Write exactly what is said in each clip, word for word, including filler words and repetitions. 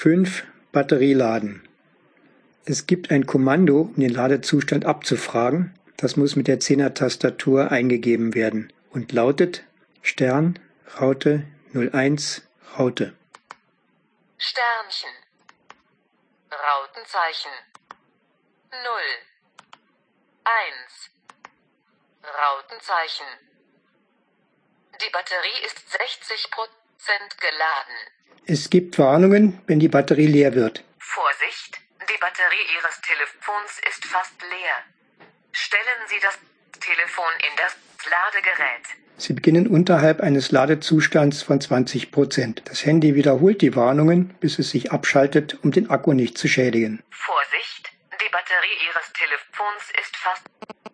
fünf. Batterie laden. Es gibt ein Kommando, um den Ladezustand abzufragen. Das muss mit der Zehner-Tastatur eingegeben werden und lautet Stern, Raute, null eins, Raute. Sternchen. Rautenzeichen. null. eins. Rautenzeichen. Die Batterie ist sechzig Prozent geladen. Es gibt Warnungen, wenn die Batterie leer wird. Vorsicht, die Batterie Ihres Telefons ist fast leer. Stellen Sie das Telefon in das Ladegerät. Sie beginnen unterhalb eines Ladezustands von zwanzig Prozent. Das Handy wiederholt die Warnungen, bis es sich abschaltet, um den Akku nicht zu schädigen. Vorsicht, die Batterie Ihres Telefons ist fast...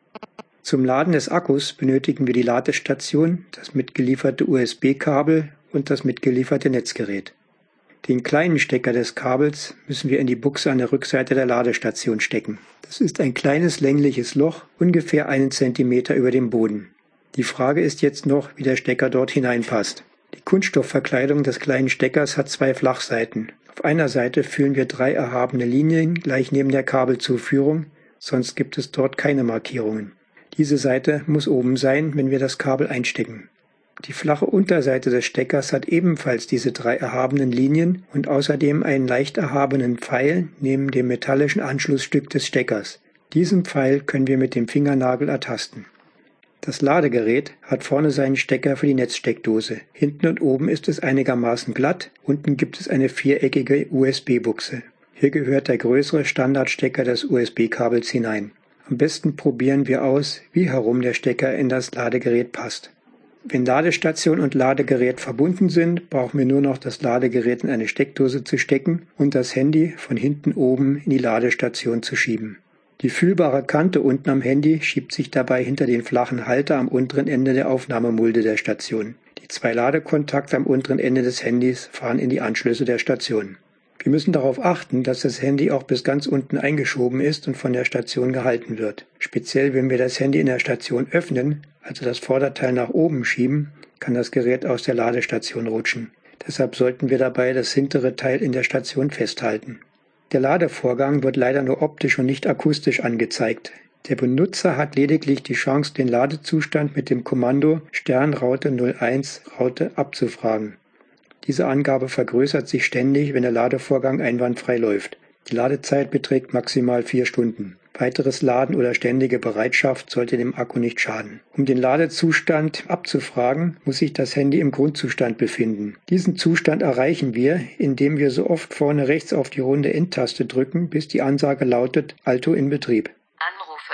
Zum Laden des Akkus benötigen wir die Ladestation, das mitgelieferte U S B-Kabel und das mitgelieferte Netzgerät. Den kleinen Stecker des Kabels müssen wir in die Buchse an der Rückseite der Ladestation stecken. Das ist ein kleines längliches Loch, ungefähr einen Zentimeter über dem Boden. Die Frage ist jetzt noch, wie der Stecker dort hineinpasst. Die Kunststoffverkleidung des kleinen Steckers hat zwei Flachseiten. Auf einer Seite führen wir drei erhabene Linien gleich neben der Kabelzuführung, sonst gibt es dort keine Markierungen. Diese Seite muss oben sein, wenn wir das Kabel einstecken. Die flache Unterseite des Steckers hat ebenfalls diese drei erhabenen Linien und außerdem einen leicht erhabenen Pfeil neben dem metallischen Anschlussstück des Steckers. Diesen Pfeil können wir mit dem Fingernagel ertasten. Das Ladegerät hat vorne seinen Stecker für die Netzsteckdose. Hinten und oben ist es einigermaßen glatt, unten gibt es eine viereckige U S B-Buchse. Hier gehört der größere Standardstecker des U S B-Kabels hinein. Am besten probieren wir aus, wie herum der Stecker in das Ladegerät passt. Wenn Ladestation und Ladegerät verbunden sind, brauchen wir nur noch das Ladegerät in eine Steckdose zu stecken und das Handy von hinten oben in die Ladestation zu schieben. Die fühlbare Kante unten am Handy schiebt sich dabei hinter den flachen Halter am unteren Ende der Aufnahmemulde der Station. Die zwei Ladekontakte am unteren Ende des Handys fahren in die Anschlüsse der Station. Wir müssen darauf achten, dass das Handy auch bis ganz unten eingeschoben ist und von der Station gehalten wird. Speziell wenn wir das Handy in der Station öffnen, also das Vorderteil nach oben schieben, kann das Gerät aus der Ladestation rutschen. Deshalb sollten wir dabei das hintere Teil in der Station festhalten. Der Ladevorgang wird leider nur optisch und nicht akustisch angezeigt. Der Benutzer hat lediglich die Chance, den Ladezustand mit dem Kommando Stern Raute null eins Raute abzufragen. Diese Angabe vergrößert sich ständig, wenn der Ladevorgang einwandfrei läuft. Die Ladezeit beträgt maximal vier Stunden. Weiteres Laden oder ständige Bereitschaft sollte dem Akku nicht schaden. Um den Ladezustand abzufragen, muss sich das Handy im Grundzustand befinden. Diesen Zustand erreichen wir, indem wir so oft vorne rechts auf die runde Endtaste drücken, bis die Ansage lautet Alto in Betrieb. Anrufe.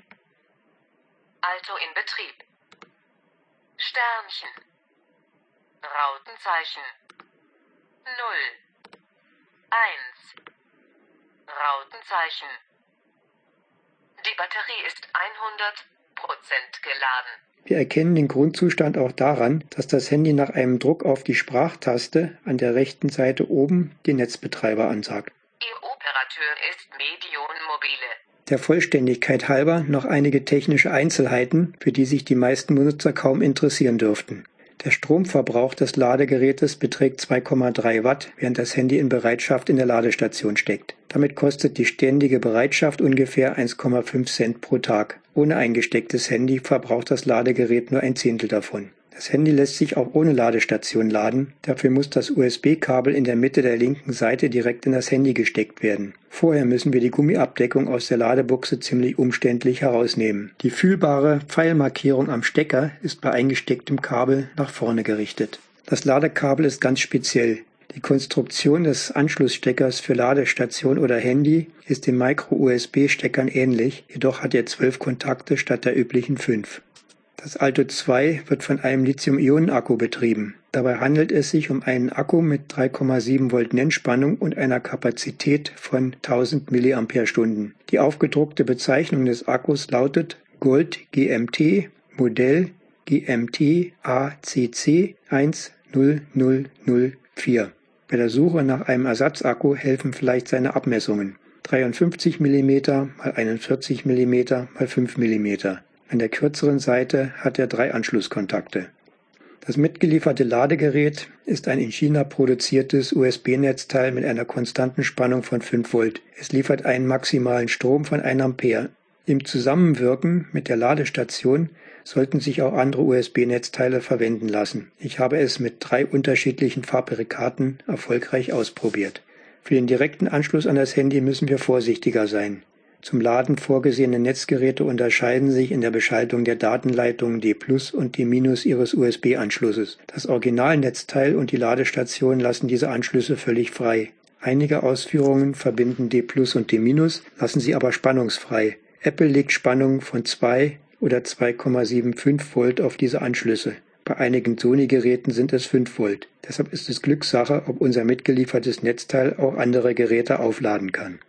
Alto in Betrieb. Sternchen. Rautenzeichen. null. eins. Rautenzeichen. Die Batterie ist hundert Prozent geladen. Wir erkennen den Grundzustand auch daran, dass das Handy nach einem Druck auf die Sprachtaste an der rechten Seite oben den Netzbetreiber ansagt. Ihr Operateur ist Medion Mobile. Der Vollständigkeit halber noch einige technische Einzelheiten, für die sich die meisten Benutzer kaum interessieren dürften. Der Stromverbrauch des Ladegerätes beträgt zwei Komma drei Watt, während das Handy in Bereitschaft in der Ladestation steckt. Damit kostet die ständige Bereitschaft ungefähr eins Komma fünf Cent pro Tag. Ohne eingestecktes Handy verbraucht das Ladegerät nur ein Zehntel davon. Das Handy lässt sich auch ohne Ladestation laden. Dafür muss das U S B-Kabel in der Mitte der linken Seite direkt in das Handy gesteckt werden. Vorher müssen wir die Gummiabdeckung aus der Ladebuchse ziemlich umständlich herausnehmen. Die fühlbare Pfeilmarkierung am Stecker ist bei eingestecktem Kabel nach vorne gerichtet. Das Ladekabel ist ganz speziell. Die Konstruktion des Anschlusssteckers für Ladestation oder Handy ist den Micro-U S B-Steckern ähnlich, jedoch hat er zwölf Kontakte statt der üblichen fünf. Das Alto zwei wird von einem Lithium-Ionen-Akku betrieben. Dabei handelt es sich um einen Akku mit drei Komma sieben Volt Nennspannung und einer Kapazität von tausend Milliampere-Stunden. Die aufgedruckte Bezeichnung des Akkus lautet Gold G M T Modell G M T A C C eins null null null vier. Bei der Suche nach einem Ersatzakku helfen vielleicht seine Abmessungen. dreiundfünfzig Millimeter mal einundvierzig Millimeter mal fünf Millimeter. An der kürzeren Seite hat er drei Anschlusskontakte. Das mitgelieferte Ladegerät ist ein in China produziertes U S B-Netzteil mit einer konstanten Spannung von fünf Volt. Es liefert einen maximalen Strom von einem Ampere. Im Zusammenwirken mit der Ladestation sollten sich auch andere U S B-Netzteile verwenden lassen. Ich habe es mit drei unterschiedlichen Fabrikaten erfolgreich ausprobiert. Für den direkten Anschluss an das Handy müssen wir vorsichtiger sein. Zum Laden vorgesehene Netzgeräte unterscheiden sich in der Beschaltung der Datenleitungen D plus und D minus ihres U S B-Anschlusses. Das Originalnetzteil und die Ladestation lassen diese Anschlüsse völlig frei. Einige Ausführungen verbinden D plus und D minus, lassen sie aber spannungsfrei. Apple legt Spannungen von zwei oder zwei Komma fünfundsiebzig Volt auf diese Anschlüsse. Bei einigen Sony-Geräten sind es fünf Volt. Deshalb ist es Glückssache, ob unser mitgeliefertes Netzteil auch andere Geräte aufladen kann.